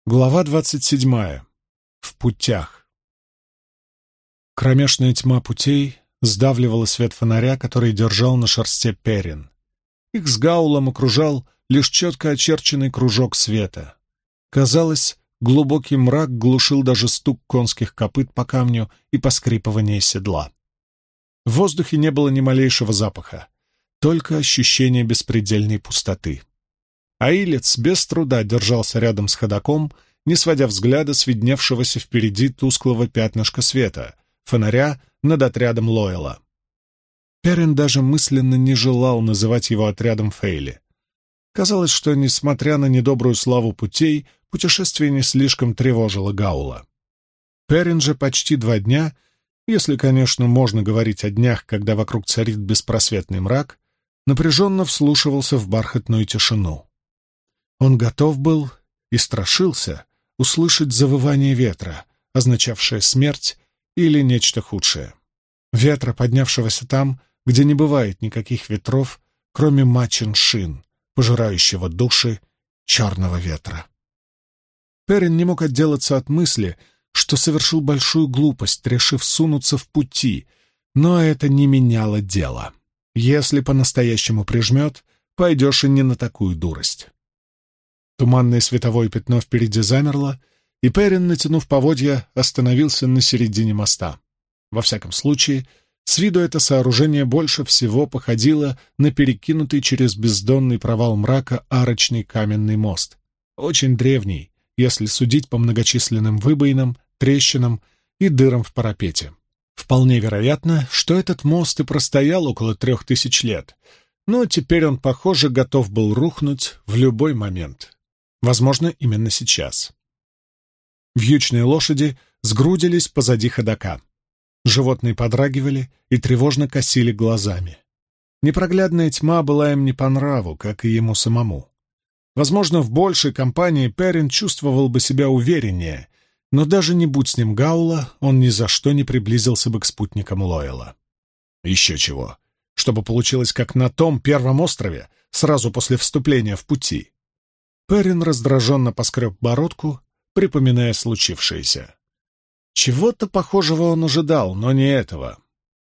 Глава 27. В путях. Кромешная тьма путей сдавливала свет фонаря, который держал на шерсте Перин. Их с Гаулом окружал лишь четко очерченный кружок света. Казалось, глубокий мрак глушил даже стук конских копыт по камню и поскрипывание седла. В воздухе не было ни малейшего запаха, только ощущение беспредельной пустоты. Аилец без труда держался рядом с ходоком, не сводя взгляда с видневшегося впереди тусклого пятнышка света, фонаря над отрядом Лойла. Перин даже мысленно не желал называть его отрядом Фейли. Казалось, что, несмотря на недобрую славу путей, путешествие не слишком тревожило Гаула. Перин же почти 2 дня, если, конечно, можно говорить о днях, когда вокруг царит беспросветный мрак, напряженно вслушивался в бархатную тишину. Он готов был и страшился услышать завывание ветра, означавшее смерть или нечто худшее. Ветра, поднявшегося там, где не бывает никаких ветров, кроме Мачин-Шин, пожирающего души черного ветра. Перин не мог отделаться от мысли, что совершил большую глупость, решив сунуться в пути, но это не меняло дело. Если по-настоящему прижмет, пойдешь и не на такую дурость. Туманное световое пятно впереди замерло, и Перин, натянув поводья, остановился на середине моста. Во всяком случае, с виду это сооружение больше всего походило на перекинутый через бездонный провал мрака арочный каменный мост. Очень древний, если судить по многочисленным выбоинам, трещинам и дырам в парапете. Вполне вероятно, что этот мост и простоял около 3000 лет, но теперь он, похоже, готов был рухнуть в любой момент. Возможно, именно сейчас. Вьючные лошади сгрудились позади ходока. Животные подрагивали и тревожно косили глазами. Непроглядная тьма была им не по нраву, как и ему самому. Возможно, в большей компании Перин чувствовал бы себя увереннее, но даже не будь с ним Гаула, он ни за что не приблизился бы к спутникам Лойла. Еще чего, чтобы получилось как на том первом острове, сразу после вступления в пути. Перин раздраженно поскреб бородку, припоминая случившееся. Чего-то похожего он ожидал, но не этого.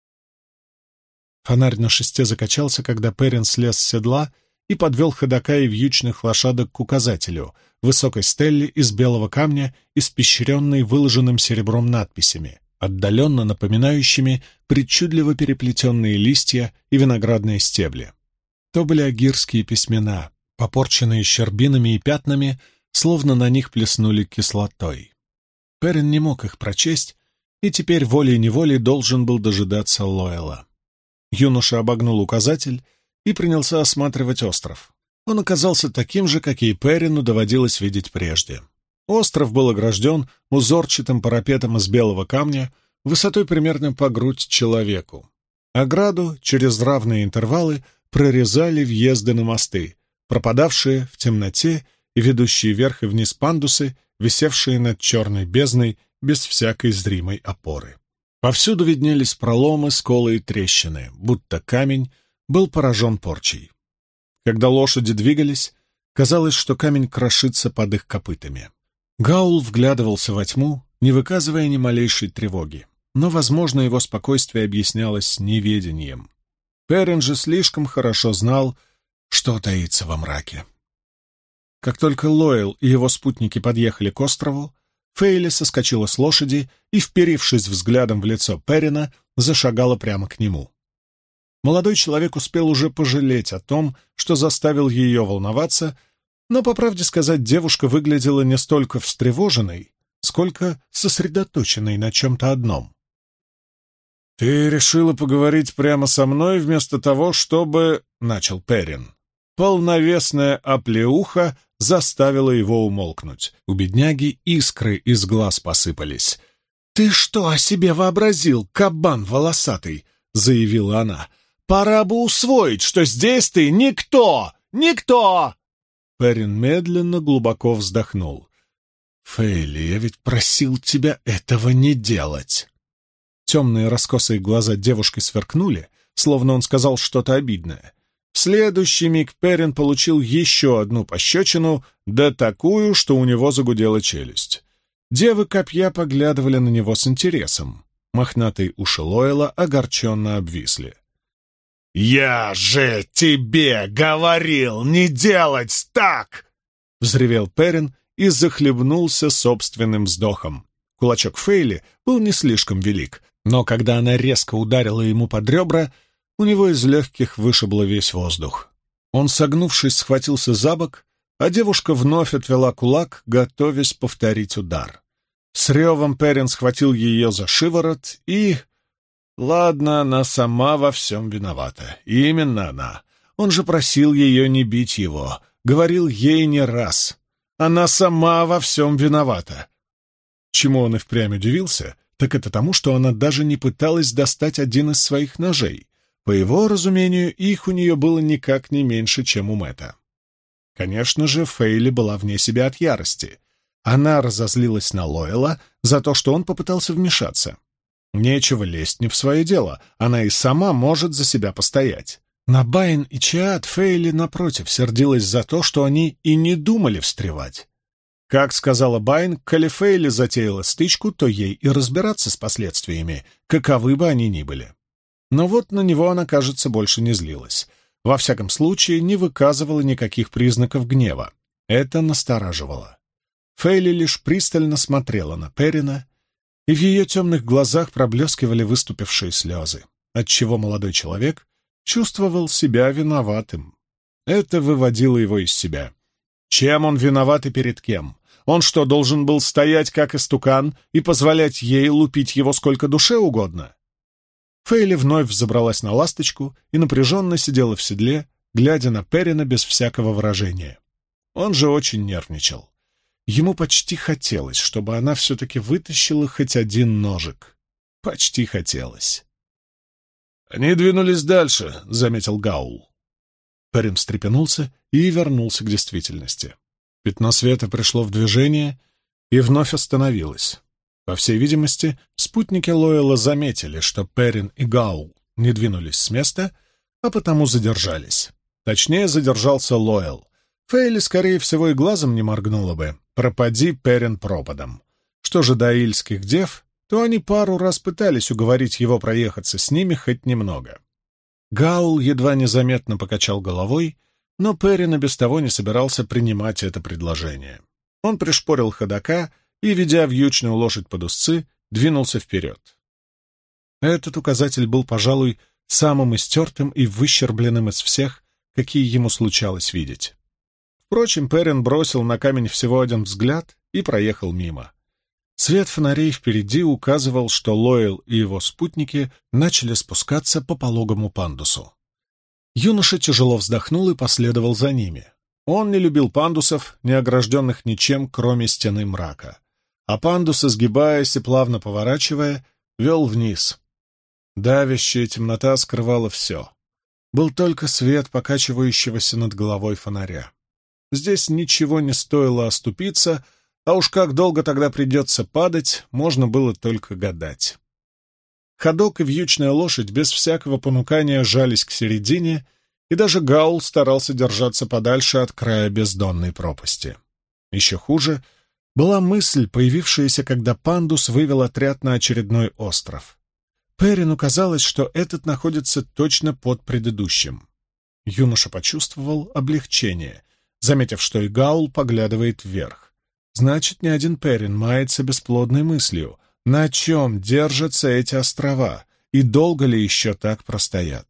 Фонарь на шесте закачался, когда Перин слез с седла и подвел ходока и вьючных лошадок к указателю, высокой стелле из белого камня, испещренной выложенным серебром надписями, отдаленно напоминающими причудливо переплетенные листья и виноградные стебли. То были агирские письмена, попорченные щербинами и пятнами, словно на них плеснули кислотой. Перин не мог их прочесть, и теперь волей-неволей должен был дожидаться Лойла. Юноша обогнул указатель и принялся осматривать остров. Он оказался таким же, какие Перину доводилось видеть прежде. Остров был огражден узорчатым парапетом из белого камня, высотой примерно по грудь человеку. Ограду через равные интервалы прорезали въезды на мосты, пропадавшие в темноте и ведущие вверх и вниз пандусы, висевшие над черной бездной без всякой зримой опоры. Повсюду виднелись проломы, сколы и трещины, будто камень был поражен порчей. Когда лошади двигались, казалось, что камень крошится под их копытами. Гаул вглядывался во тьму, не выказывая ни малейшей тревоги, но, возможно, его спокойствие объяснялось неведением. Перин же слишком хорошо знал, что таится во мраке. Как только Лойл и его спутники подъехали к острову, Фейли соскочила с лошади и, вперившись взглядом в лицо Перина, зашагала прямо к нему. Молодой человек успел уже пожалеть о том, что заставил ее волноваться, но, по правде сказать, девушка выглядела не столько встревоженной, сколько сосредоточенной на чем-то одном. «Ты решила поговорить прямо со мной вместо того, чтобы...» — начал Перин. Полновесная оплеуха заставила его умолкнуть. У бедняги искры из глаз посыпались. «Ты что о себе вообразил, кабан волосатый?» — заявила она. «Пора бы усвоить, что здесь ты никто! Никто!» Перин медленно глубоко вздохнул. «Фейли, я ведь просил тебя этого не делать!» Темные раскосые глаза девушки сверкнули, словно он сказал что-то обидное. В следующий миг Перин получил еще одну пощечину, да такую, что у него загудела челюсть. Девы копья поглядывали на него с интересом. Мохнатые уши Лойла огорченно обвисли. «Я же тебе говорил не делать так!» — взревел Перин и захлебнулся собственным вздохом. Кулачок Фейли был не слишком велик, но когда она резко ударила ему под ребра, у него из легких вышибло весь воздух. Он, согнувшись, схватился за бок, а девушка вновь отвела кулак, готовясь повторить удар. С ревом Перин схватил ее за шиворот и... Ладно, она сама во всем виновата. Именно она. Он же просил ее не бить его. Говорил ей не раз. Она сама во всем виновата. Чему он и впрямь удивился, так это тому, что она даже не пыталась достать один из своих ножей. По его разумению, их у нее было никак не меньше, чем у Мэтта. Конечно же, Фейли была вне себя от ярости. Она разозлилась на Лойла за то, что он попытался вмешаться. Нечего лезть не в свое дело, она и сама может за себя постоять. На Байн и Чиат Фейли, напротив, сердилась за то, что они и не думали встревать. Как сказала Байн, коли Фейли затеяла стычку, то ей и разбираться с последствиями, каковы бы они ни были. Но вот на него она, кажется, больше не злилась. Во всяком случае, не выказывала никаких признаков гнева. Это настораживало. Фейли лишь пристально смотрела на Перина, и в ее темных глазах проблескивали выступившие слезы, отчего молодой человек чувствовал себя виноватым. Это выводило его из себя. Чем он виноват и перед кем? Он что, должен был стоять как истукан и позволять ей лупить его сколько душе угодно? Фейли вновь взобралась на ласточку и напряженно сидела в седле, глядя на Перина без всякого выражения. Он же очень нервничал. Ему почти хотелось, чтобы она все-таки вытащила хоть один ножик. Почти хотелось. «Они двинулись дальше», — заметил Гаул. Перин встрепенулся и вернулся к действительности. Пятно света пришло в движение и вновь остановилось. По всей видимости, спутники Лойла заметили, что Перин и Гаул не двинулись с места, а потому задержались. Точнее, задержался Лойл. Фейли, скорее всего, и глазом не моргнула бы. Пропади Перин пропадом. Что же до ильских дев, то они пару раз пытались уговорить его проехаться с ними хоть немного. Гаул едва незаметно покачал головой, но Перин и без того не собирался принимать это предложение. Он пришпорил ходока и, ведя вьючную лошадь под узцы, двинулся вперед. Этот указатель был, пожалуй, самым истертым и выщербленным из всех, какие ему случалось видеть. Впрочем, Перин бросил на камень всего один взгляд и проехал мимо. Свет фонарей впереди указывал, что Лойл и его спутники начали спускаться по пологому пандусу. Юноша тяжело вздохнул и последовал за ними. Он не любил пандусов, не огражденных ничем, кроме стены мрака. А пандус, изгибаясь и плавно поворачивая, вел вниз. Давящая темнота скрывала все. Был только свет покачивающегося над головой фонаря. Здесь ничего не стоило оступиться, а уж как долго тогда придется падать, можно было только гадать. Ходок и вьючная лошадь без всякого понукания жались к середине, и даже Гаул старался держаться подальше от края бездонной пропасти. Еще хуже была мысль, появившаяся, когда пандус вывел отряд на очередной остров. Перину казалось, что этот находится точно под предыдущим. Юноша почувствовал облегчение, заметив, что и Гаул поглядывает вверх. Значит, ни один Перин мается бесплодной мыслью, на чем держатся эти острова и долго ли еще так простоят.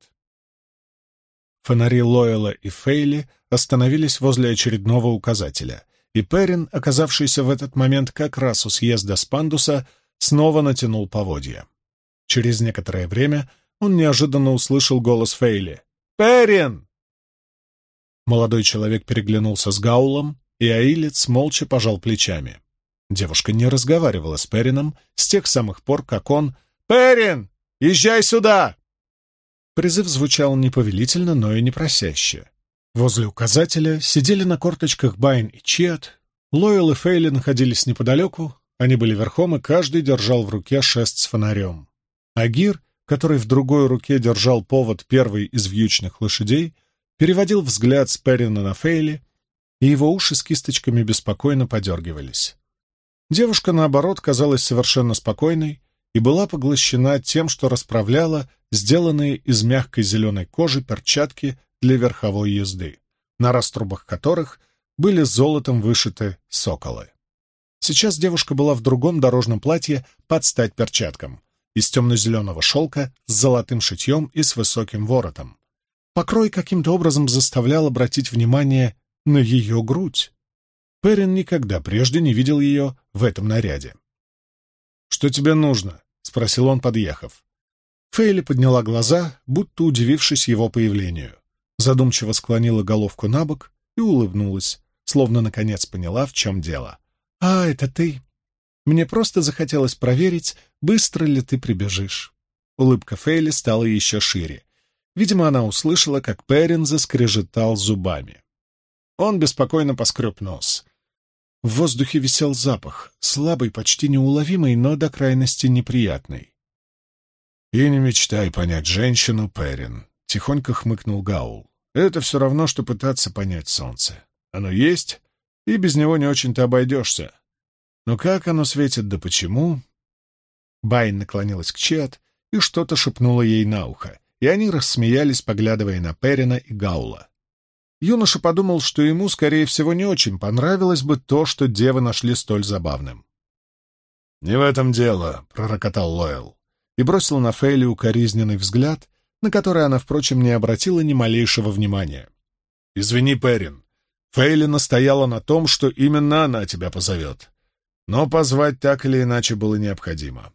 Фонари Лойла и Фейли остановились возле очередного указателя, и Перин, оказавшийся в этот момент как раз у съезда с пандуса, снова натянул поводья. Через некоторое время он неожиданно услышал голос Фейли. «Перин!» Молодой человек переглянулся с Гаулом, и аилец молча пожал плечами. Девушка не разговаривала с Перином с тех самых пор, как он «Перин! Езжай сюда!» Призыв звучал не повелительно, но и не просяще. Возле указателя сидели на корточках Байн и Чиат. Лойл и Фейли находились неподалеку, они были верхом, и каждый держал в руке шест с фонарем. Агир, который в другой руке держал повод первой из вьючных лошадей, переводил взгляд с Перрина на Фейли, и его уши с кисточками беспокойно подергивались. Девушка, наоборот, казалась совершенно спокойной и была поглощена тем, что расправляла сделанные из мягкой зеленой кожи перчатки для верховой езды, на раструбах которых были золотом вышиты соколы. Сейчас девушка была в другом дорожном платье под стать перчаткам, из темно-зеленого шелка с золотым шитьем и с высоким воротом. Покрой каким-то образом заставлял обратить внимание на ее грудь. Перрин никогда прежде не видел ее в этом наряде. «Что тебе нужно?» — спросил он, подъехав. Фейли подняла глаза, будто удивившись его появлению. Задумчиво склонила головку на бок и улыбнулась, словно наконец поняла, в чем дело. «А, это ты. Мне просто захотелось проверить, быстро ли ты прибежишь». Улыбка Фейли стала еще шире. Видимо, она услышала, как Перрин заскрежетал зубами. Он беспокойно поскреб нос. В воздухе висел запах, слабый, почти неуловимый, но до крайности неприятный. «И не мечтай понять женщину, Перрин», — тихонько хмыкнул Гаул. «Это все равно, что пытаться понять солнце. Оно есть, и без него не очень-то обойдешься. Но как оно светит, да почему?» Байн наклонилась к Чиат и что-то шепнула ей на ухо, и они рассмеялись, поглядывая на Перрина и Гаула. Юноша подумал, что ему, скорее всего, не очень понравилось бы то, что девы нашли столь забавным. «Не в этом дело», — пророкотал Лоэл, и бросил на Фейли укоризненный взгляд, на который она, впрочем, не обратила ни малейшего внимания. «Извини, Перрин, Фейли настояла на том, что именно она тебя позовет, но позвать так или иначе было необходимо.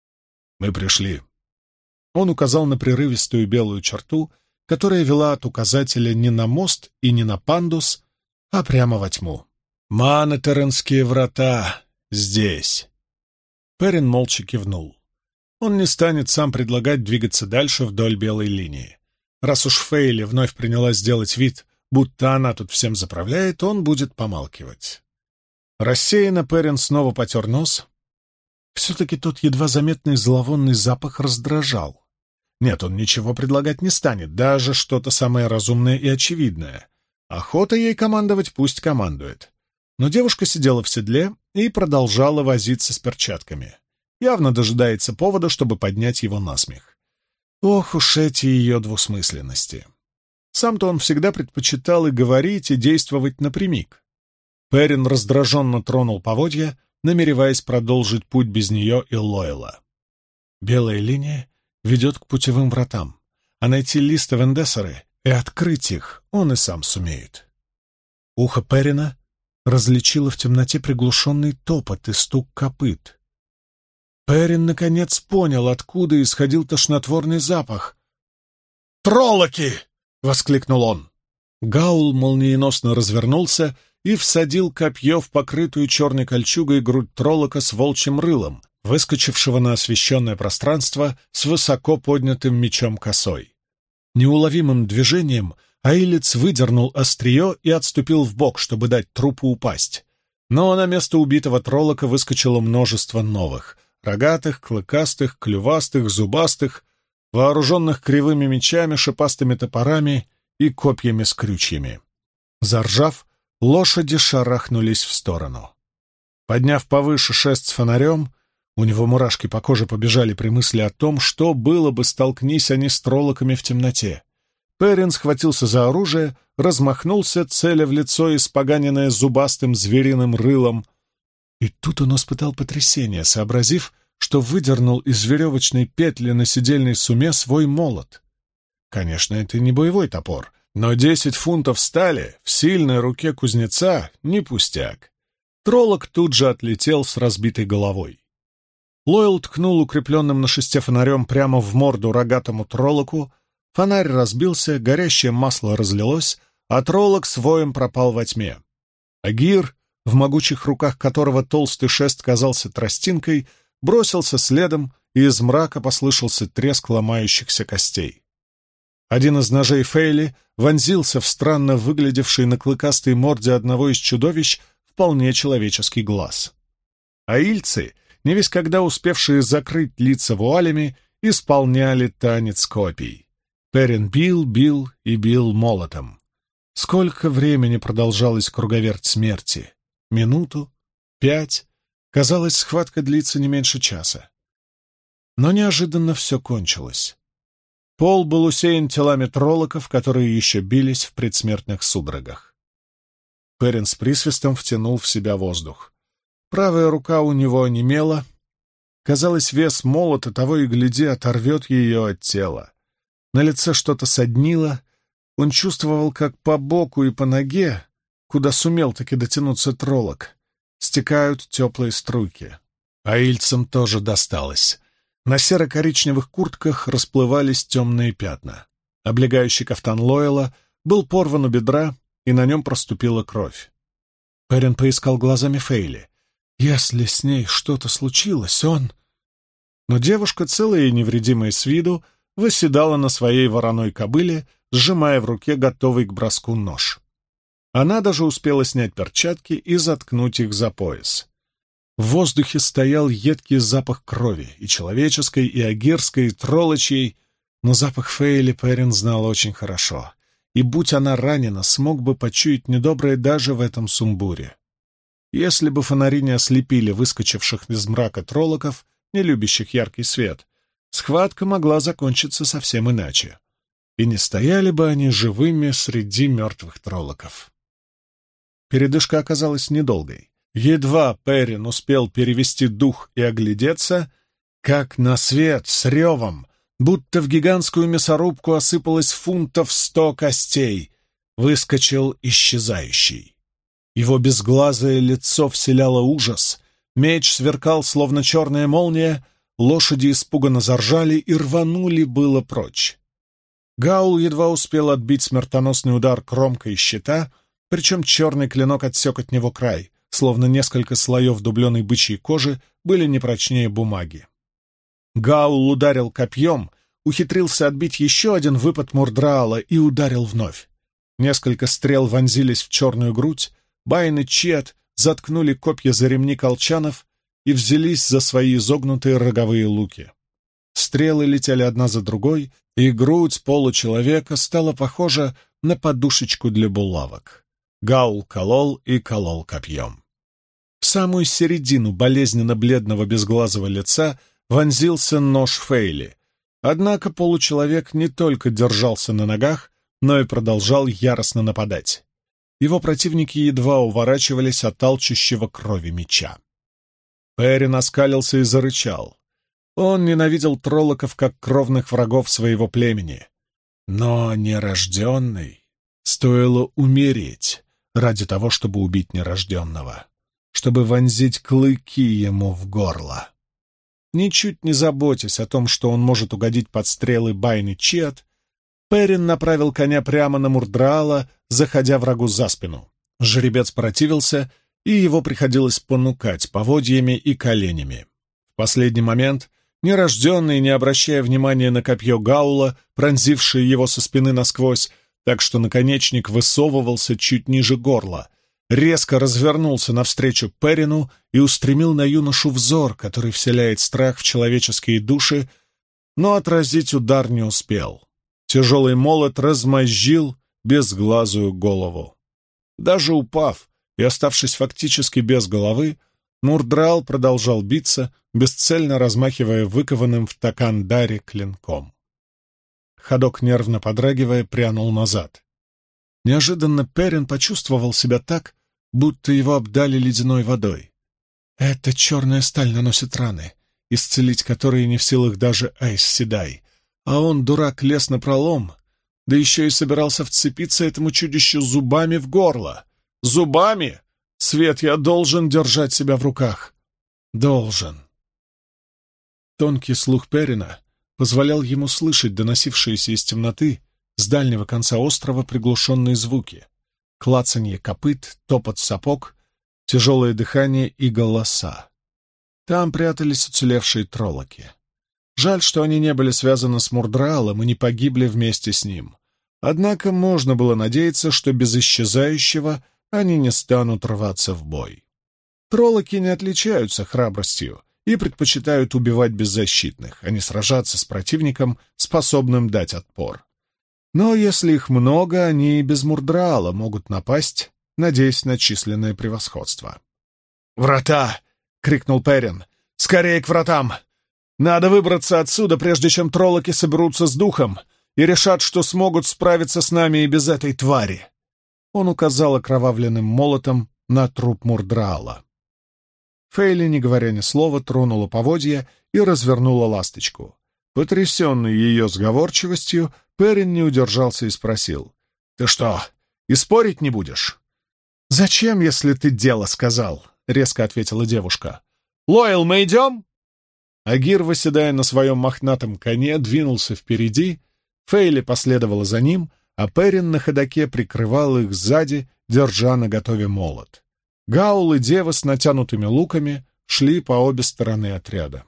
Мы пришли». Он указал на прерывистую белую черту, которая вела от указателя не на мост и не на пандус, а прямо во тьму. «Манетеренские врата здесь». Перрин молча кивнул. Он не станет сам предлагать двигаться дальше вдоль белой линии. Раз уж Фейли вновь принялась делать вид, будто она тут всем заправляет, он будет помалкивать. Рассеянно Перрин снова потер нос. Все-таки тот едва заметный зловонный запах раздражал. Нет, он ничего предлагать не станет, даже что-то самое разумное и очевидное. Охота ей командовать, пусть командует. Но девушка сидела в седле и продолжала возиться с перчатками. Явно дожидается повода, чтобы поднять его на смех. Ох уж эти ее двусмысленности. Сам-то он всегда предпочитал и говорить, и действовать напрямик. Перрин раздраженно тронул поводья, намереваясь продолжить путь без нее и Лойла. Белая линия ведет к путевым вратам, а найти Листа Вендессеры и открыть их он и сам сумеет. Ухо Перрина различило в темноте приглушенный топот и стук копыт. Перрин наконец понял, откуда исходил тошнотворный запах. «Троллоки!» — воскликнул он. Гаул молниеносно развернулся и всадил копье в покрытую черной кольчугой грудь троллока с волчьим рылом, выскочившего на освещенное пространство с высоко поднятым мечом косой. Неуловимым движением Аилец выдернул острие и отступил вбок, чтобы дать трупу упасть. Но на место убитого троллока выскочило множество новых — рогатых, клыкастых, клювастых, зубастых, вооруженных кривыми мечами, шипастыми топорами и копьями с крючьями. Заржав, лошади шарахнулись в сторону. Подняв повыше шест с фонарем, у него мурашки по коже побежали при мысли о том, что было бы, столкнись они с троллоками в темноте. Перрин схватился за оружие, размахнулся, целя в лицо, испоганенное зубастым звериным рылом. И тут он испытал потрясение, сообразив, что выдернул из веревочной петли на седельной суме свой молот. Конечно, это не боевой топор, но 10 фунтов стали в сильной руке кузнеца — не пустяк. Троллок тут же отлетел с разбитой головой. Лойл ткнул укрепленным на шесте фонарем прямо в морду рогатому троллоку. Фонарь разбился, горящее масло разлилось, а троллок с воем пропал во тьме. Агир, в могучих руках которого толстый шест казался тростинкой, бросился следом, и из мрака послышался треск ломающихся костей. Один из ножей Фейли вонзился в странно выглядевший на клыкастой морде одного из чудовищ вполне человеческий глаз. Аильцы, не весь когда успевшие закрыть лица вуалями, исполняли танец копий. Перин бил, бил и бил молотом. Сколько времени продолжалась круговерть смерти? Минуту? 5? Казалось, схватка длится не меньше часа. Но неожиданно все кончилось. Пол был усеян телами троллоков, которые еще бились в предсмертных судорогах. Перин с присвистом втянул в себя воздух. Правая рука у него онемела. Казалось, вес молота того и гляди оторвет ее от тела. На лице что-то соднило. Он чувствовал, как по боку и по ноге, куда сумел таки дотянуться троллок, стекают теплые струйки. А ильцам тоже досталось. На серо-коричневых куртках расплывались темные пятна. Облегающий кафтан Лойла был порван у бедра, и на нем проступила кровь. Перин поискал глазами Фейли. Если с ней что-то случилось, он... Но девушка, целая и невредимая с виду, восседала на своей вороной кобыле, сжимая в руке готовый к броску нож. Она даже успела снять перчатки и заткнуть их за пояс. В воздухе стоял едкий запах крови, и человеческой, и агирской, и троллочьей, но запах Фейли Перин знал очень хорошо, и, будь она ранена, смог бы почуять недоброе даже в этом сумбуре. Если бы фонари не ослепили выскочивших из мрака троллоков, не любящих яркий свет, схватка могла закончиться совсем иначе. И не стояли бы они живыми среди мертвых троллоков. Передышка оказалась недолгой. Едва Перин успел перевести дух и оглядеться, как на свет с ревом, будто в гигантскую мясорубку осыпалось фунтов 100 костей, выскочил исчезающий. Его безглазое лицо вселяло ужас, меч сверкал, словно черная молния, лошади испуганно заржали и рванули было прочь. Гаул едва успел отбить смертоносный удар кромкой щита, причем черный клинок отсек от него край, словно несколько слоев дубленой бычьей кожи были не прочнее бумаги. Гаул ударил копьем, ухитрился отбить еще один выпад Мурдраала и ударил вновь. Несколько стрел вонзились в черную грудь, Байн и Чиат заткнули копья за ремни колчанов и взялись за свои изогнутые роговые луки. Стрелы летели одна за другой, и грудь получеловека стала похожа на подушечку для булавок. Гаул колол и колол копьем. В самую середину болезненно-бледного безглазого лица вонзился нож Фейли, однако получеловек не только держался на ногах, но и продолжал яростно нападать. Его противники едва уворачивались от алчущего крови меча. Перин оскалился и зарычал. Он ненавидел троллоков как кровных врагов своего племени. Но нерожденный стоило умереть ради того, чтобы убить нерожденного, чтобы вонзить клыки ему в горло. Ничуть не заботясь о том, что он может угодить под стрелы Байн и Чиат, Перин направил коня прямо на Мурдраала, заходя врагу за спину. Жеребец противился, и его приходилось понукать поводьями и коленями. В последний момент нерожденный, не обращая внимания на копье Гаула, пронзившее его со спины насквозь, так что наконечник высовывался чуть ниже горла, резко развернулся навстречу Перину и устремил на юношу взор, который вселяет страх в человеческие души, но отразить удар не успел. Тяжелый молот размозжил безглазую голову. Даже упав и оставшись фактически без головы, Мурдраал продолжал биться, бесцельно размахивая выкованным в Такандаре клинком. Ходок, нервно подрагивая, прянул назад. Неожиданно Перин почувствовал себя так, будто его обдали ледяной водой. Эта черная сталь наносит раны, исцелить которые не в силах даже Айс Седай. А он, дурак, лез напролом, да еще и собирался вцепиться этому чудищу зубами в горло. Зубами? Свет, я должен держать себя в руках. Должен. Тонкий слух Перина позволял ему слышать доносившиеся из темноты с дальнего конца острова приглушенные звуки: клацанье копыт, топот сапог, тяжелое дыхание и голоса. Там прятались уцелевшие троллоки. Жаль, что они не были связаны с Мурдраалом и не погибли вместе с ним. Однако можно было надеяться, что без исчезающего они не станут рваться в бой. Троллоки не отличаются храбростью и предпочитают убивать беззащитных, а не сражаться с противником, способным дать отпор. Но если их много, они и без Мурдраала могут напасть, надеясь на численное превосходство. «Врата!» — крикнул Перин. «Скорее к вратам! Надо выбраться отсюда, прежде чем троллоки соберутся с духом и решат, что смогут справиться с нами и без этой твари!» Он указал окровавленным молотом на труп Мурдраала. Фейли, не говоря ни слова, тронула поводья и развернула ласточку. Потрясенный ее сговорчивостью, Перин не удержался и спросил: «Ты что, и спорить не будешь?» «Зачем, если ты дело сказал?» — резко ответила девушка. «Лоэл, мы идем?» Агир, восседая на своем мохнатом коне, двинулся впереди, Фейли последовала за ним, а Перин на ходоке прикрывал их сзади, держа наготове молот. Гаул и дева с натянутыми луками шли по обе стороны отряда.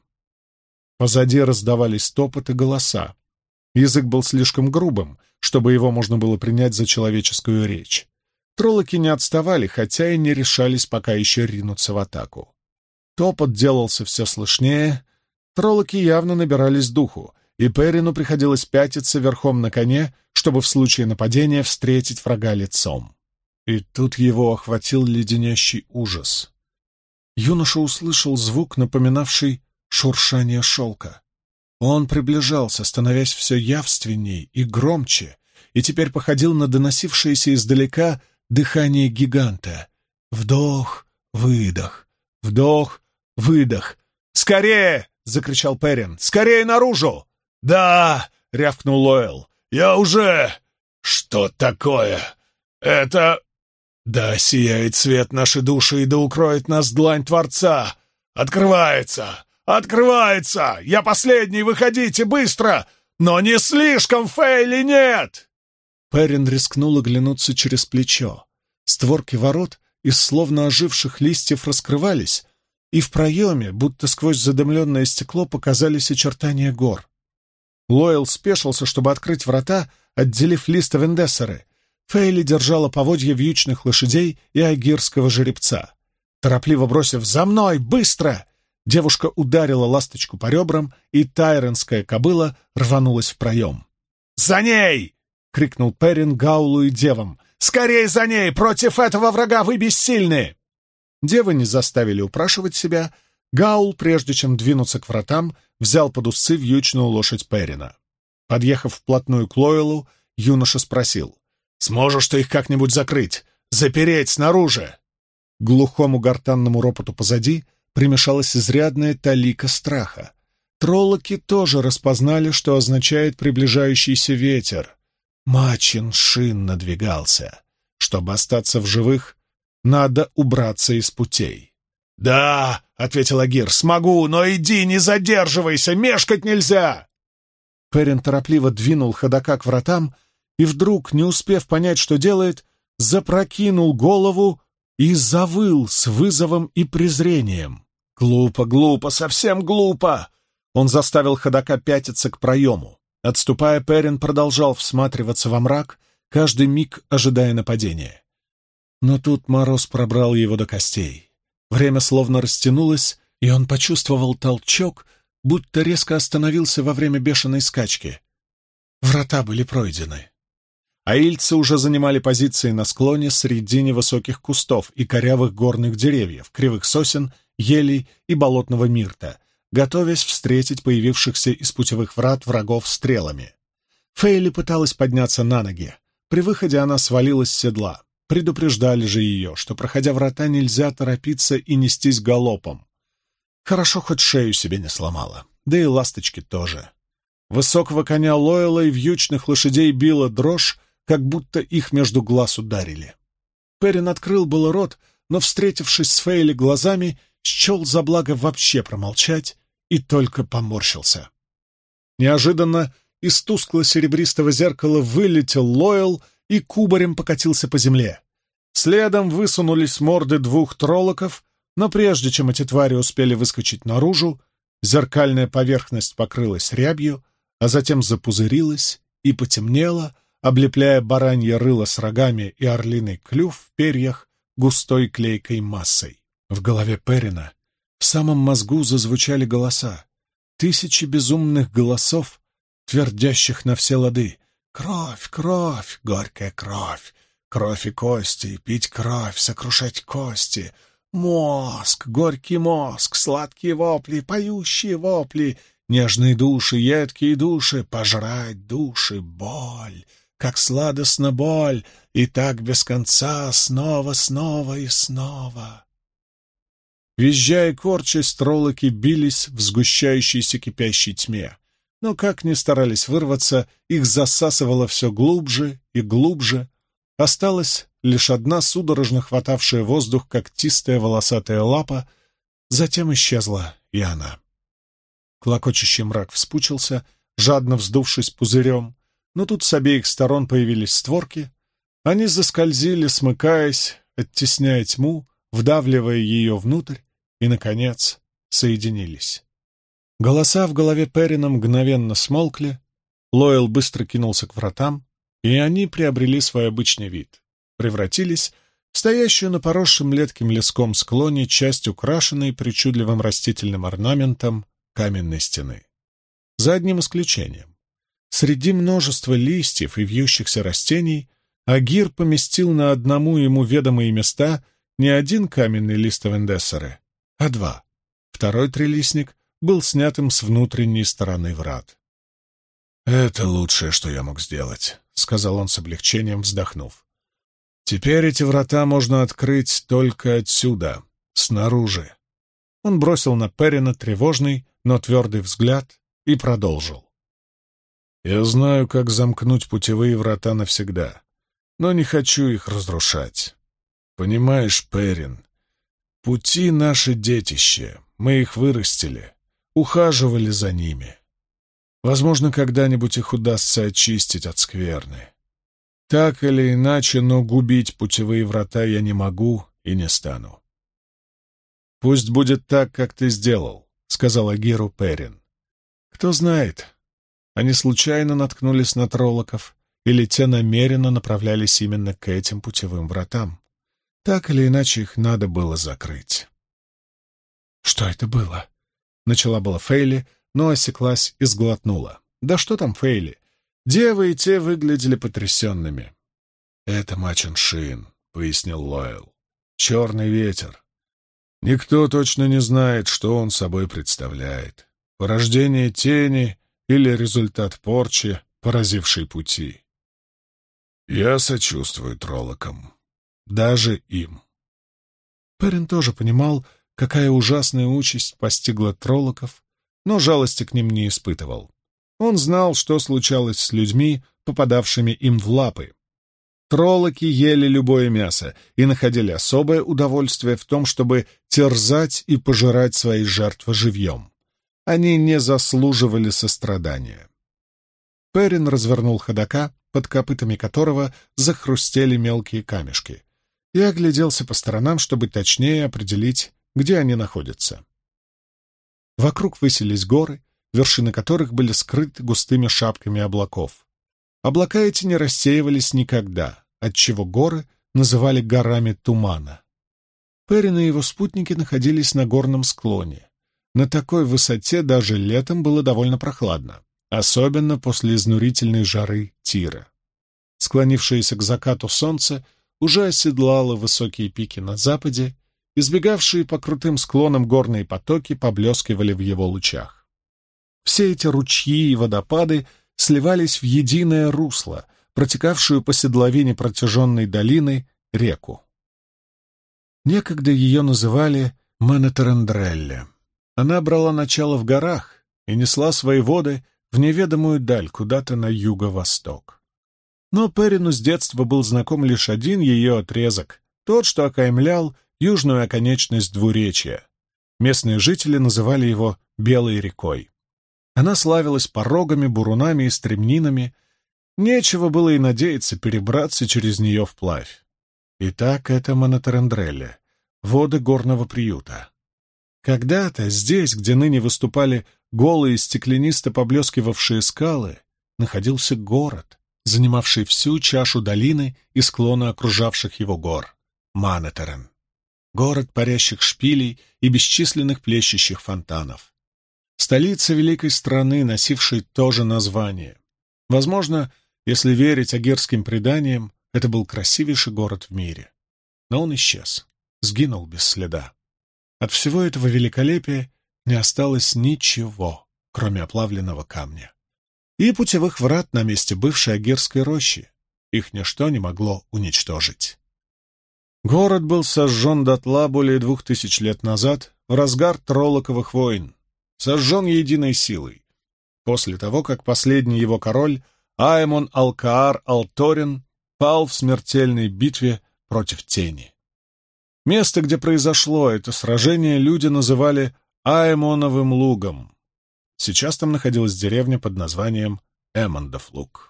Позади раздавались топот и голоса. Язык был слишком грубым, чтобы его можно было принять за человеческую речь. Троллоки не отставали, хотя и не решались пока еще ринуться в атаку. Топот делался все слышнее, троллоки явно набирались духу, и Перину приходилось пятиться верхом на коне, чтобы в случае нападения встретить врага лицом. И тут его охватил леденящий ужас. Юноша услышал звук, напоминавший шуршание шелка. Он приближался, становясь все явственней и громче, и теперь походил на доносившееся издалека дыхание гиганта. Вдох, выдох, вдох, выдох. «Скорее!» — закричал Перин. «Скорее наружу!» «Да!» — рявкнул Лоэл. «Я уже...» «Что такое? Это...» «Да сияет свет нашей души, и да укроет нас длань Творца! Открывается! Открывается! Я последний, выходите, быстро! Но не слишком, Фейли, нет!» Перин рискнул оглянуться через плечо. Створки ворот из словно оживших листьев раскрывались, и в проеме, будто сквозь задымленное стекло, показались очертания гор. Лоэл спешился, чтобы открыть врата, отделив Листа Вендессеры. Фейли держала поводья вьючных лошадей и агирского жеребца. Торопливо бросив «За мной! Быстро!», девушка ударила ласточку по ребрам, и тайренская кобыла рванулась в проем. «За ней!» — крикнул Перин Гаулу и девам. «Скорей за ней! Против этого врага вы бессильны!» Девы не заставили упрашивать себя. Гаул, прежде чем двинуться к вратам, взял под усы вьючную лошадь Перина. Подъехав вплотную к Лоэлу, юноша спросил: «Сможешь ты их как-нибудь закрыть? Запереть снаружи?» К глухому гортанному ропоту позади примешалась изрядная талика страха. Троллоки тоже распознали, что означает приближающийся ветер. Мачин Шин надвигался. Чтобы остаться в живых, надо убраться из путей. «Да», — ответил Агир, — «смогу, но иди, не задерживайся, мешкать нельзя!» Перин торопливо двинул ходока к вратам и вдруг, не успев понять, что делает, запрокинул голову и завыл с вызовом и презрением. «Глупо, глупо, совсем глупо!» Он заставил ходока пятиться к проему. Отступая, Перин продолжал всматриваться во мрак, каждый миг ожидая нападения. Но тут мороз пробрал его до костей. Время словно растянулось, и он почувствовал толчок, будто резко остановился во время бешеной скачки. Врата были пройдены. Аильцы уже занимали позиции на склоне среди невысоких кустов и корявых горных деревьев, кривых сосен, елей и болотного мирта, готовясь встретить появившихся из путевых врат врагов стрелами. Фейли пыталась подняться на ноги. При выходе она свалилась с седла. Предупреждали же ее, что, проходя врата, нельзя торопиться и нестись галопом. Хорошо, хоть шею себе не сломала, да и ласточки тоже. Высокого коня Лоэла и вьючных лошадей била дрожь, как будто их между глаз ударили. Перин открыл было рот, но, встретившись с Фейли глазами, счел за благо вообще промолчать и только поморщился. Неожиданно из тускло-серебристого зеркала вылетел Лоэл и кубарем покатился по земле. Следом высунулись морды двух троллоков, но прежде чем эти твари успели выскочить наружу, зеркальная поверхность покрылась рябью, а затем запузырилась и потемнела, облепляя баранье рыло с рогами и орлиный клюв в перьях густой клейкой массой. В голове Перина, в самом мозгу зазвучали голоса. Тысячи безумных голосов, твердящих на все лады. Кровь, кровь, горькая кровь, кровь и кости, пить кровь, сокрушать кости. Мозг, горький мозг, сладкие вопли, поющие вопли, нежные души, едкие души, пожрать души, боль, как сладостна боль, и так без конца, снова, снова и снова. Визжая и корчась, троллоки бились в сгущающейся кипящей тьме. Но как ни старались вырваться, их засасывало все глубже и глубже. Осталась лишь одна судорожно хватавшая воздух когтистая волосатая лапа, затем исчезла и она. Клокочущий мрак вспучился, жадно вздувшись пузырем, но тут с обеих сторон появились створки. Они заскользили, смыкаясь, оттесняя тьму, вдавливая ее внутрь, и, наконец, соединились. Голоса в голове Перрина мгновенно смолкли, Лоэл быстро кинулся к вратам, и они приобрели свой обычный вид, превратились в стоящую на поросшем ледким леском склоне часть украшенной причудливым растительным орнаментом каменной стены. За одним исключением. Среди множества листьев и вьющихся растений Агир поместил на одному ему ведомые места не один каменный лист Авендессеры, а два. Второй трилистник был снятым с внутренней стороны врат. «Это лучшее, что я мог сделать», — сказал он с облегчением, вздохнув. «Теперь эти врата можно открыть только отсюда, снаружи». Он бросил на Перрина тревожный, но твердый взгляд и продолжил. «Я знаю, как замкнуть путевые врата навсегда, но не хочу их разрушать. Понимаешь, Перрин, пути — наше детище, мы их вырастили, ухаживали за ними. Возможно, когда-нибудь их удастся очистить от скверны. Так или иначе, но губить путевые врата я не могу и не стану». «Пусть будет так, как ты сделал», — сказал Агиру Перрин. «Кто знает, они случайно наткнулись на троллоков, или те намеренно направлялись именно к этим путевым вратам. Так или иначе, их надо было закрыть». «Что это было?» — начала была Фейли, но осеклась и сглотнула. «Да что там Фейли? Девы и те выглядели потрясенными». «Это Мачен-Шин», — пояснил Лоэл. «Черный ветер. Никто точно не знает, что он собой представляет. Порождение тени или результат порчи, поразившей пути. Я сочувствую троллокам. Даже им». Перрин тоже понимал, какая ужасная участь постигла троллоков, но жалости к ним не испытывал. Он знал, что случалось с людьми, попадавшими им в лапы. Троллоки ели любое мясо и находили особое удовольствие в том, чтобы терзать и пожирать свои жертвы живьем. Они не заслуживали сострадания. Перрин развернул ходока, под копытами которого захрустели мелкие камешки, и огляделся по сторонам, чтобы точнее определить, где они находятся. Вокруг высились горы, вершины которых были скрыты густыми шапками облаков. Облака эти не рассеивались никогда, отчего горы называли горами тумана. Перрин и его спутники находились на горном склоне. На такой высоте даже летом было довольно прохладно, особенно после изнурительной жары Тира. Склонившееся к закату солнце уже оседлало высокие пики на западе, избегавшие по крутым склонам горные потоки поблескивали в его лучах. Все эти ручьи и водопады сливались в единое русло, протекавшую по седловине протяженной долины реку. Некогда ее называли Манетерендрелле. Она брала начало в горах и несла свои воды в неведомую даль куда-то на юго-восток. Но Перрину с детства был знаком лишь один ее отрезок, тот, что окаймлял южную оконечность двуречья. Местные жители называли его Белой рекой. Она славилась порогами, бурунами и стремнинами. Нечего было и надеяться перебраться через нее вплавь. Итак, это Манетерендрелле, воды горного приюта. Когда-то здесь, где ныне выступали голые стеклянисто поблескивавшие скалы, находился город, занимавший всю чашу долины и склона окружавших его гор — Манетерен. Город парящих шпилей и бесчисленных плещущих фонтанов. Столица великой страны, носившей то же название. Возможно, Если верить агирским преданиям, это был красивейший город в мире. Но он исчез, сгинул без следа. От всего этого великолепия не осталось ничего, кроме оплавленного камня. И путевых врат на месте бывшей агирской рощи. Их ничто не могло уничтожить. Город был сожжен дотла более 2000 лет назад, в разгар Троллоковых войн. Сожжен единой силой. После того, как последний его король, Аэмон Алкаар Алторин, пал в смертельной битве против Тени. Место, где произошло это сражение, люди называли Аэмоновым лугом. Сейчас там находилась деревня под названием Эммондов луг.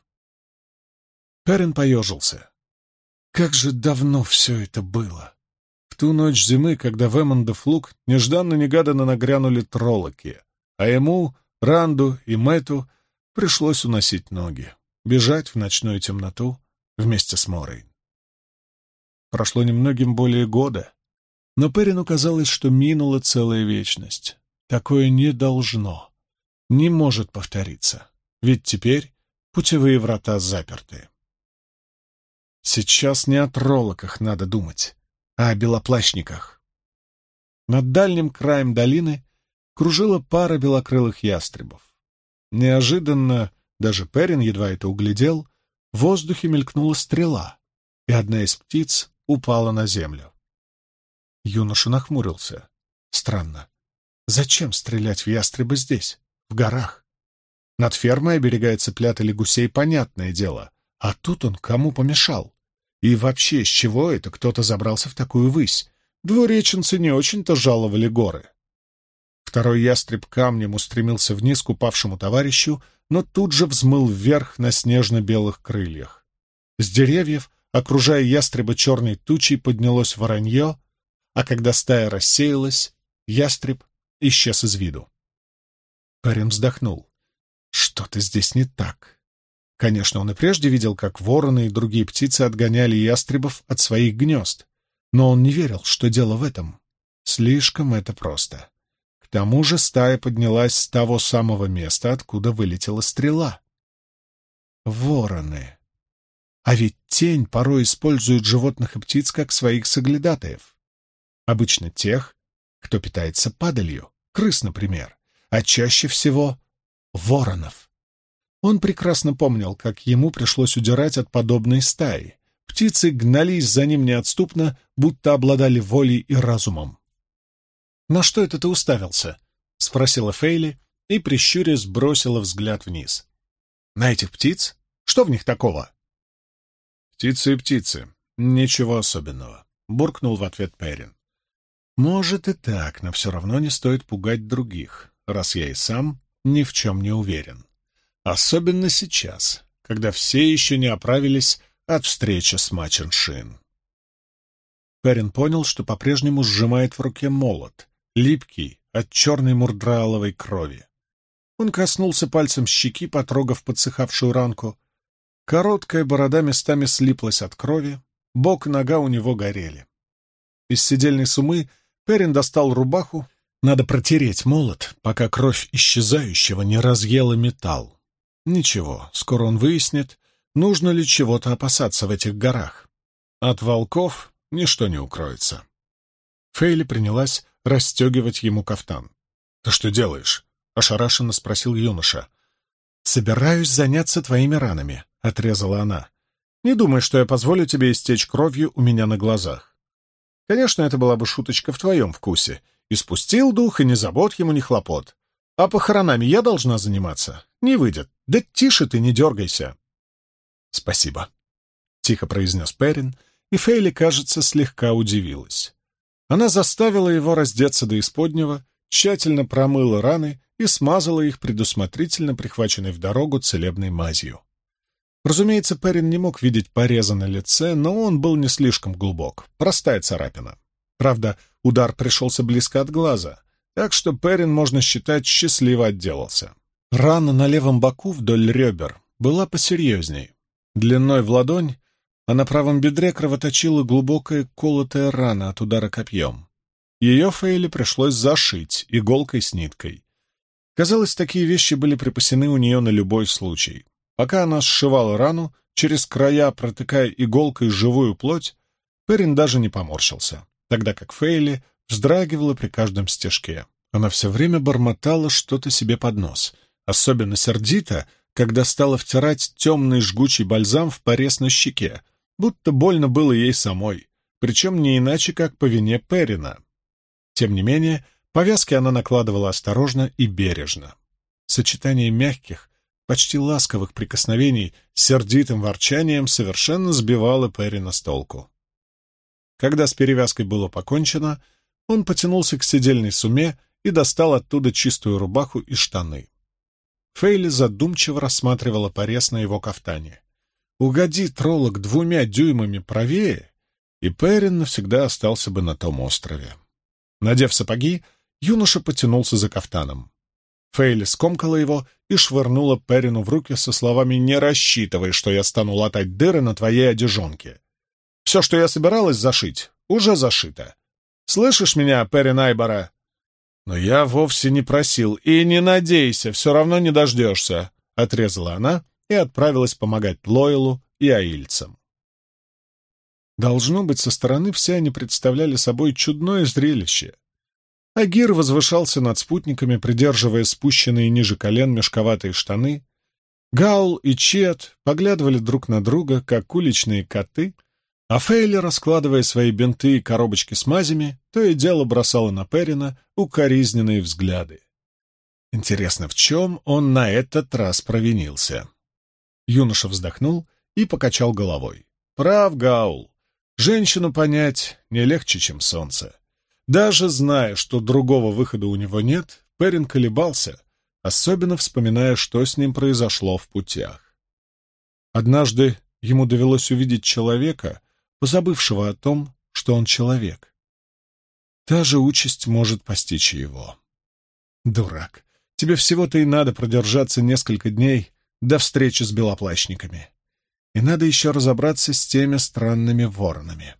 Перин поежился. Как же давно все это было! В ту ночь зимы, когда в Эммондов луг нежданно-негаданно нагрянули троллоки, а ему, Ранду и Мэтту пришлось уносить ноги, бежать в ночную темноту вместе с Морейн. Прошло немногим более года, но Перину казалось, что минула целая вечность. Такое не должно, не может повториться, ведь теперь путевые врата заперты. Сейчас не о троллоках надо думать, а о белоплащниках. Над дальним краем долины кружила пара белокрылых ястребов. Неожиданно, даже Перин едва это углядел, в воздухе мелькнула стрела, и одна из птиц упала на землю. Юноша нахмурился. Странно. Зачем стрелять в ястреба здесь, в горах? Над фермой оберегает цыплят или гусей, понятное дело. А тут он кому помешал? И вообще, с чего это кто-то забрался в такую высь? Двуреченцы не очень-то жаловали горы. Второй ястреб камнем устремился вниз к упавшему товарищу, но тут же взмыл вверх на снежно-белых крыльях. С деревьев, окружая ястреба черной тучей, поднялось воронье, а когда стая рассеялась, ястреб исчез из виду. Перин вздохнул. Что-то здесь не так. Конечно, он и прежде видел, как вороны и другие птицы отгоняли ястребов от своих гнезд, но он не верил, что дело в этом. Слишком это просто. К тому же стая поднялась с того самого места, откуда вылетела стрела. Вороны. А ведь тень порой использует животных и птиц как своих соглядатаев. Обычно тех, кто питается падалью, крыс, например, а чаще всего воронов. Он прекрасно помнил, как ему пришлось удирать от подобной стаи. Птицы гнались за ним неотступно, будто обладали волей и разумом. «На что это ты уставился?» — спросила Фейли и, прищурясь, бросила взгляд вниз. «На этих птиц? Что в них такого?» «Птицы и птицы. Ничего особенного», — буркнул в ответ Перин. «Может и так, но все равно не стоит пугать других, раз я и сам ни в чем не уверен. Особенно сейчас, когда все еще не оправились от встречи с Мачен-Шин». Перин понял, что по-прежнему сжимает в руке молот, липкий от черной мурдрааловой крови. Он коснулся пальцем щеки, потрогав подсыхавшую ранку. Короткая борода местами слиплась от крови, бок и нога у него горели. Из седельной сумы Перин достал рубаху. Надо протереть молот, пока кровь исчезающего не разъела металл. Ничего, скоро он выяснит, нужно ли чего-то опасаться в этих горах. От волков ничто не укроется. Фейли принялась расстегивать ему кафтан. — Ты что делаешь? — ошарашенно спросил юноша. — Собираюсь заняться твоими ранами, — отрезала она. — Не думай, что я позволю тебе истечь кровью у меня на глазах. Конечно, это была бы шуточка в твоем вкусе. Испустил дух, и ни забот ему, ни хлопот. А похоронами я должна заниматься? Не выйдет. Да тише ты, не дергайся. — Спасибо, — тихо произнес Перин, и Фейли, кажется, слегка удивилась. Она заставила его раздеться до исподнего, тщательно промыла раны и смазала их предусмотрительно прихваченной в дорогу целебной мазью. Разумеется, Перин не мог видеть пореза на лице, но он был не слишком глубок, простая царапина. Правда, удар пришелся близко от глаза, так что Перин, можно считать, счастливо отделался. Рана на левом боку вдоль ребер была посерьезней, длиной в ладонь, а на правом бедре кровоточила глубокая колотая рана от удара копьем. Ее Фейли пришлось зашить иголкой с ниткой. Казалось, такие вещи были припасены у нее на любой случай. Пока она сшивала рану, через края протыкая иголкой живую плоть, Перин даже не поморщился, тогда как Фейли вздрагивала при каждом стежке. Она все время бормотала что-то себе под нос, особенно сердито, когда стала втирать темный жгучий бальзам в порез на щеке, будто больно было ей самой, причем не иначе, как по вине Перина. Тем не менее, повязки она накладывала осторожно и бережно. Сочетание мягких, почти ласковых прикосновений с сердитым ворчанием совершенно сбивало Перина с толку. Когда с перевязкой было покончено, он потянулся к седельной суме и достал оттуда чистую рубаху и штаны. Фейли задумчиво рассматривала порез на его кафтане. Угоди троллок 2 дюймами правее, и Перин навсегда остался бы на том острове. Надев сапоги, юноша потянулся за кафтаном. Фейли скомкала его и швырнула Перину в руки со словами «Не рассчитывай, что я стану латать дыры на твоей одежонке. Все, что я собиралась зашить, уже зашито. Слышишь меня, Перин Айбора?» «Но я вовсе не просил, и не надейся, все равно не дождешься», — отрезала она и отправилась помогать Лойлу и аильцам. Должно быть, со стороны все они представляли собой чудное зрелище. Агир возвышался над спутниками, придерживая спущенные ниже колен мешковатые штаны. Гаул и Чет поглядывали друг на друга, как уличные коты, а Фейли, раскладывая свои бинты и коробочки с мазями, то и дело бросала на Перина укоризненные взгляды. Интересно, в чем он на этот раз провинился? Юноша вздохнул и покачал головой. Прав Гаул. Женщину понять не легче, чем солнце. Даже зная, что другого выхода у него нет, Перин колебался, особенно вспоминая, что с ним произошло в путях. Однажды ему довелось увидеть человека, позабывшего о том, что он человек. Та же участь может постичь его. Дурак, тебе всего-то и надо продержаться несколько дней до встречи с белоплащниками. И надо еще разобраться с теми странными воронами.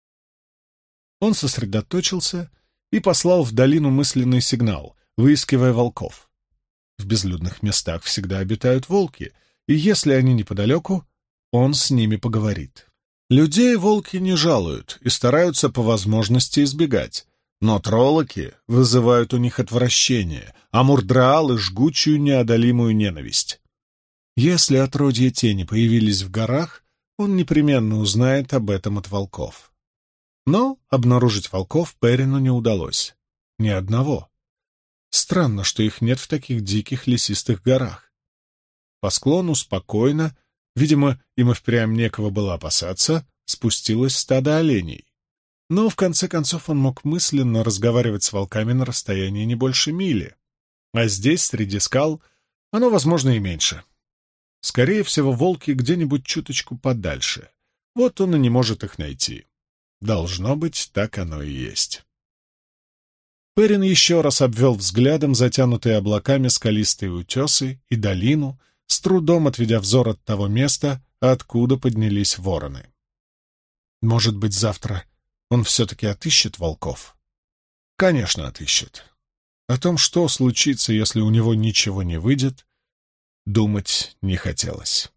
Он сосредоточился и послал в долину мысленный сигнал, выискивая волков. В безлюдных местах всегда обитают волки, и если они неподалеку, он с ними поговорит. Людей волки не жалуют и стараются по возможности избегать, но троллоки вызывают у них отвращение, а мурдраалы — жгучую неодолимую ненависть. Если отродья тени появились в горах, он непременно узнает об этом от волков. Но обнаружить волков Перину не удалось. Ни одного. Странно, что их нет в таких диких лесистых горах. По склону спокойно, видимо, им и впрямь некого было опасаться, спустилось стадо оленей. Но, в конце концов, он мог мысленно разговаривать с волками на расстоянии не больше мили. А здесь, среди скал, оно, возможно, и меньше. Скорее всего, волки где-нибудь чуточку подальше. Вот он и не может их найти. Должно быть, так оно и есть. Перин еще раз обвел взглядом затянутые облаками скалистые утесы и долину, с трудом отведя взор от того места, откуда поднялись вороны. Может быть, завтра он все-таки отыщет волков? Конечно, отыщет. О том, что случится, если у него ничего не выйдет, думать не хотелось.